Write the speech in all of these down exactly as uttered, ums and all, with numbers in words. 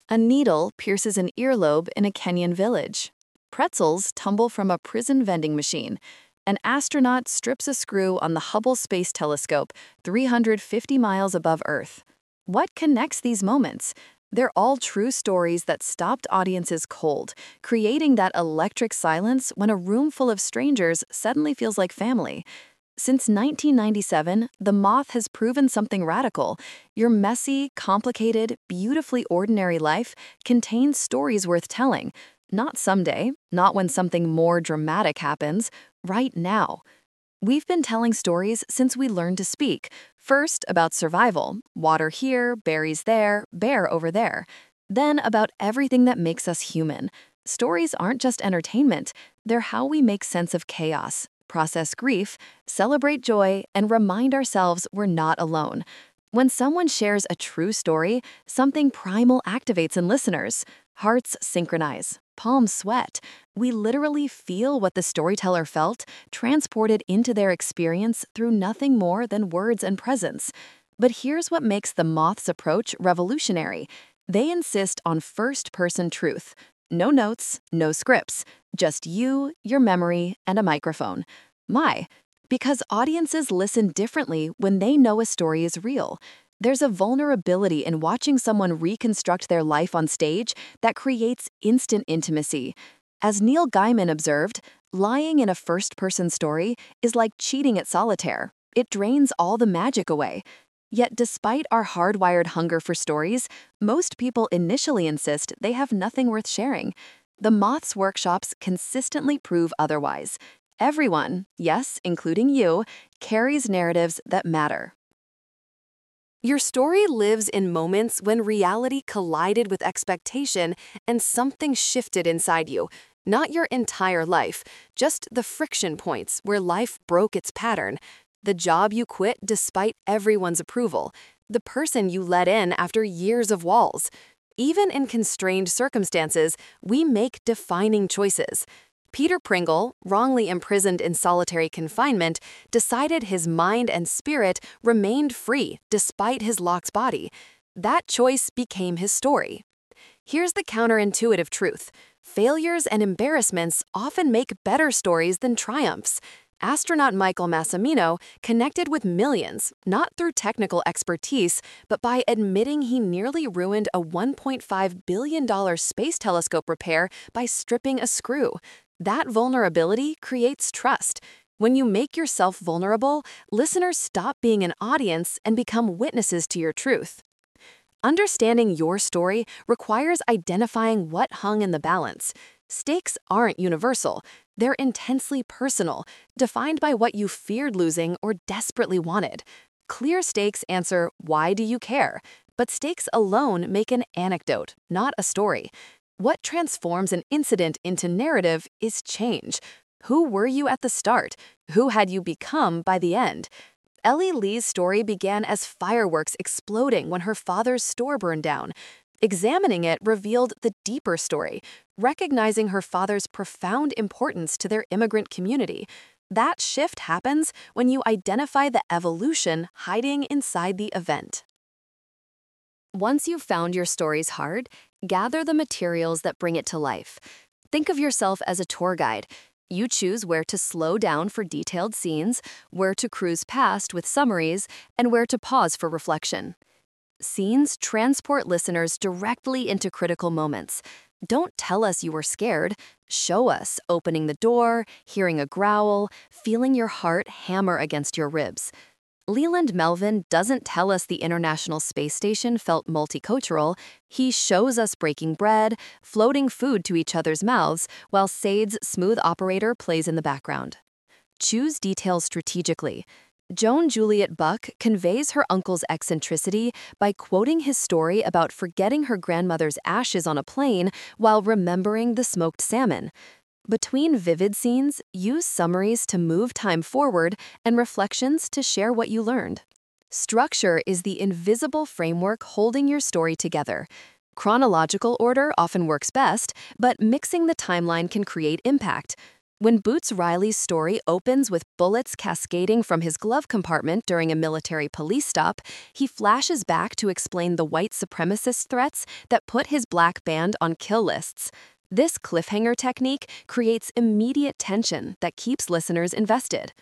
A needle pierces an earlobe in a Kenyan village. Pretzels tumble from a prison vending machine. An astronaut strips a screw on the Hubble Space Telescope three hundred fifty miles above Earth. What connects these moments? They're all true stories that stopped audiences cold, creating that electric silence when a room full of strangers suddenly feels like family. Since nineteen ninety-seven, The Moth has proven something radical. Your messy, complicated, beautifully ordinary life contains stories worth telling. Not someday, not when something more dramatic happens, right now. We've been telling stories since we learned to speak. First, about survival, water here, berries there, bear over there. Then, about everything that makes us human. Stories aren't just entertainment, they're how we make sense of chaos, process grief, celebrate joy, and remind ourselves we're not alone. When someone shares a true story, something primal activates in listeners. Hearts synchronize, palms sweat. We literally feel what the storyteller felt, transported into their experience through nothing more than words and presence. But here's what makes the Moth's approach revolutionary. They insist on first-person truth. No notes, no scripts, just you, your memory, and a microphone. My, because audiences listen differently when they know a story is real. There's a vulnerability in watching someone reconstruct their life on stage that creates instant intimacy. As Neil Gaiman observed, lying in a first-person story is like cheating at solitaire. It drains all the magic away. Yet despite our hardwired hunger for stories, most people initially insist they have nothing worth sharing. The Moth's workshops consistently prove otherwise. Everyone, yes, including you, carries narratives that matter. Your story lives in moments when reality collided with expectation and something shifted inside you. Not your entire life, just the friction points where life broke its pattern. The job you quit despite everyone's approval. The person you let in after years of walls. Even in constrained circumstances, we make defining choices. Peter Pringle, wrongly imprisoned in solitary confinement, decided his mind and spirit remained free despite his locked body. That choice became his story. Here's the counterintuitive truth. Failures and embarrassments often make better stories than triumphs. Astronaut Michael Massimino connected with millions, not through technical expertise, but by admitting he nearly ruined a one point five billion dollars space telescope repair by stripping a screw. That vulnerability creates trust. When you make yourself vulnerable, listeners stop being an audience and become witnesses to your truth. Understanding your story requires identifying what hung in the balance. Stakes aren't universal. They're intensely personal, defined by what you feared losing or desperately wanted. Clear stakes answer, why do you care? But stakes alone make an anecdote, not a story. What transforms an incident into narrative is change. Who were you at the start? Who had you become by the end? Ellie Lee's story began as fireworks exploding when her father's store burned down. Examining it revealed the deeper story, recognizing her father's profound importance to their immigrant community. That shift happens when you identify the evolution hiding inside the event. Once you've found your story's heart, gather the materials that bring it to life. Think of yourself as a tour guide. You choose where to slow down for detailed scenes, where to cruise past with summaries, and where to pause for reflection. Scenes transport listeners directly into critical moments. Don't tell us you were scared. Show us opening the door, hearing a growl, feeling your heart hammer against your ribs. Leland Melvin doesn't tell us the International Space Station felt multicultural. He shows us breaking bread, floating food to each other's mouths, while Sade's smooth operator plays in the background. Choose details strategically. Joan Juliet Buck conveys her uncle's eccentricity by quoting his story about forgetting her grandmother's ashes on a plane while remembering the smoked salmon. Between vivid scenes, use summaries to move time forward and reflections to share what you learned. Structure is the invisible framework holding your story together. Chronological order often works best, but mixing the timeline can create impact. When Boots Riley's story opens with bullets cascading from his glove compartment during a military police stop, he flashes back to explain the white supremacist threats that put his black band on kill lists. This cliffhanger technique creates immediate tension that keeps listeners invested.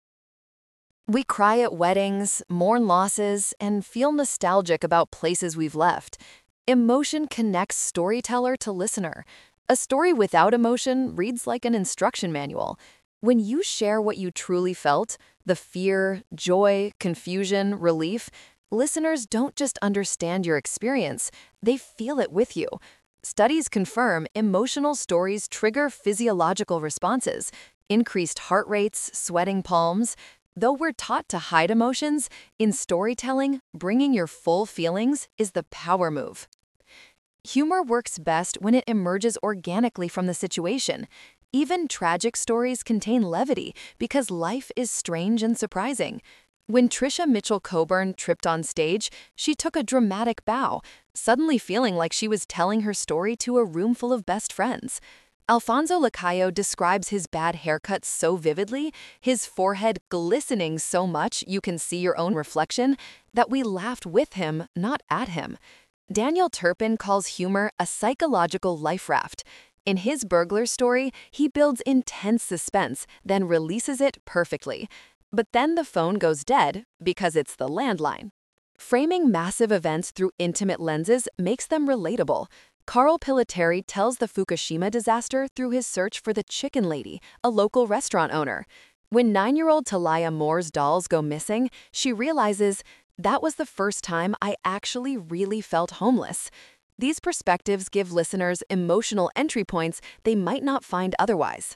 We cry at weddings, mourn losses, and feel nostalgic about places we've left. Emotion connects storyteller to listener. A story without emotion reads like an instruction manual. When you share what you truly felt, the fear, joy, confusion, relief, listeners don't just understand your experience, they feel it with you. Studies confirm emotional stories trigger physiological responses, increased heart rates, sweating palms. Though we're taught to hide emotions, in storytelling, bringing your full feelings is the power move. Humor works best when it emerges organically from the situation. Even tragic stories contain levity because life is strange and surprising. When Trisha Mitchell Coburn tripped on stage, she took a dramatic bow, suddenly feeling like she was telling her story to a room full of best friends. Alfonso Lacayo describes his bad haircut so vividly, his forehead glistening so much you can see your own reflection, that we laughed with him, not at him. Daniel Turpin calls humor a psychological life raft. In his burglar story, he builds intense suspense, then releases it perfectly. But then the phone goes dead because it's the landline. Framing massive events through intimate lenses makes them relatable. Carl Pilateri tells the Fukushima disaster through his search for the Chicken Lady, a local restaurant owner. When nine-year-old Talia Moore's dolls go missing, she realizes, that was the first time I actually really felt homeless. These perspectives give listeners emotional entry points they might not find otherwise.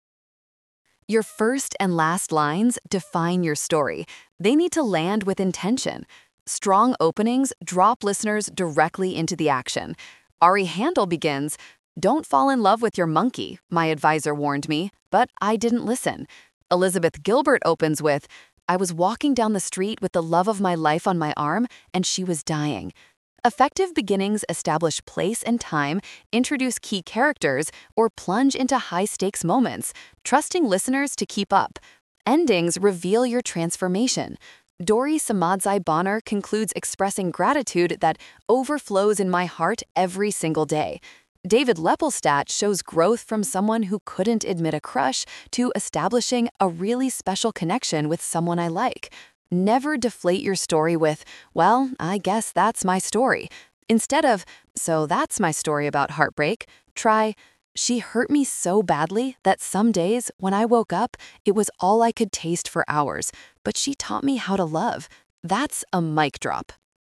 Your first and last lines define your story. They need to land with intention. Strong openings drop listeners directly into the action. Ari Handel begins, "Don't fall in love with your monkey, my advisor warned me, but I didn't listen." Elizabeth Gilbert opens with, "I was walking down the street with the love of my life on my arm, and she was dying." Effective beginnings establish place and time, introduce key characters, or plunge into high-stakes moments, trusting listeners to keep up. Endings reveal your transformation. Dori Samadzai Bonner concludes expressing gratitude that overflows in my heart every single day. David Lepelstadt shows growth from someone who couldn't admit a crush to establishing a really special connection with someone I like. Never deflate your story with, "Well, I guess that's my story." Instead of, "So that's my story about heartbreak," try, "She hurt me so badly that some days when I woke up, it was all I could taste for hours, but she taught me how to love." That's a mic drop.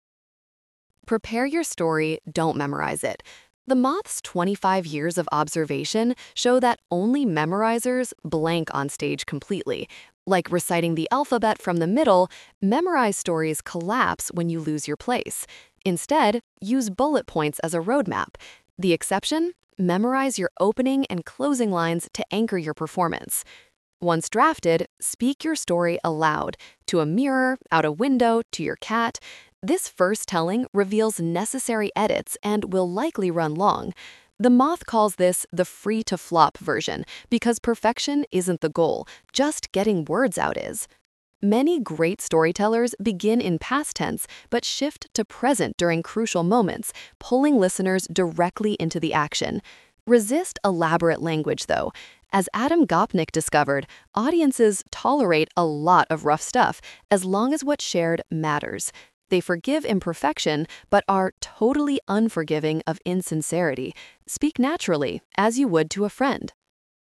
Prepare your story, don't memorize it. The Moth's twenty-five years of observation show that only memorizers blank on stage completely. Like reciting the alphabet from the middle, memorized stories collapse when you lose your place. Instead, use bullet points as a roadmap. The exception? Memorize your opening and closing lines to anchor your performance. Once drafted, speak your story aloud, to a mirror, out a window, to your cat. This first telling reveals necessary edits and will likely run long. The Moth calls this the free-to-flop version because perfection isn't the goal, just getting words out is. Many great storytellers begin in past tense but shift to present during crucial moments, pulling listeners directly into the action. Resist elaborate language, though. As Adam Gopnik discovered, audiences tolerate a lot of rough stuff as long as what's shared matters. They forgive imperfection, but are totally unforgiving of insincerity. Speak naturally, as you would to a friend.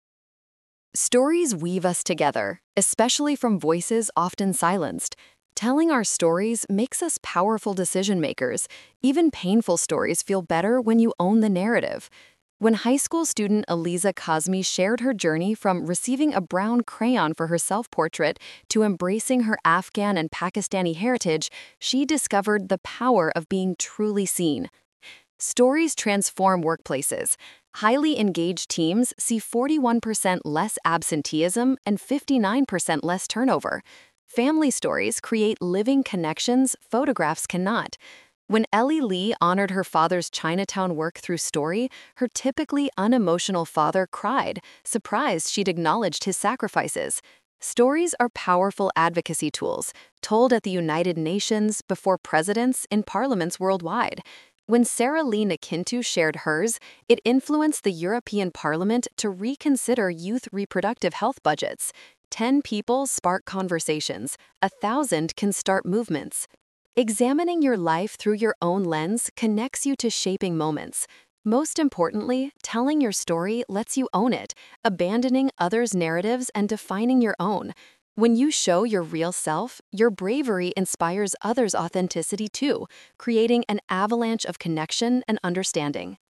Stories weave us together, especially from voices often silenced. Telling our stories makes us powerful decision makers. Even painful stories feel better when you own the narrative. When high school student Eliza Cosme shared her journey from receiving a brown crayon for her self-portrait to embracing her Afghan and Pakistani heritage, she discovered the power of being truly seen. Stories transform workplaces. Highly engaged teams see forty-one percent less absenteeism and fifty-nine percent less turnover. Family stories create living connections photographs cannot. When Ellie Lee honored her father's Chinatown work through story, her typically unemotional father cried, surprised she'd acknowledged his sacrifices. Stories are powerful advocacy tools, told at the United Nations, before presidents, in parliaments worldwide. When Sarah Lee Nakintu shared hers, it influenced the European Parliament to reconsider youth reproductive health budgets. Ten people spark conversations, a thousand can start movements. Examining your life through your own lens connects you to shaping moments. Most importantly, telling your story lets you own it, abandoning others' narratives and defining your own. When you show your real self, your bravery inspires others' authenticity too, creating an avalanche of connection and understanding.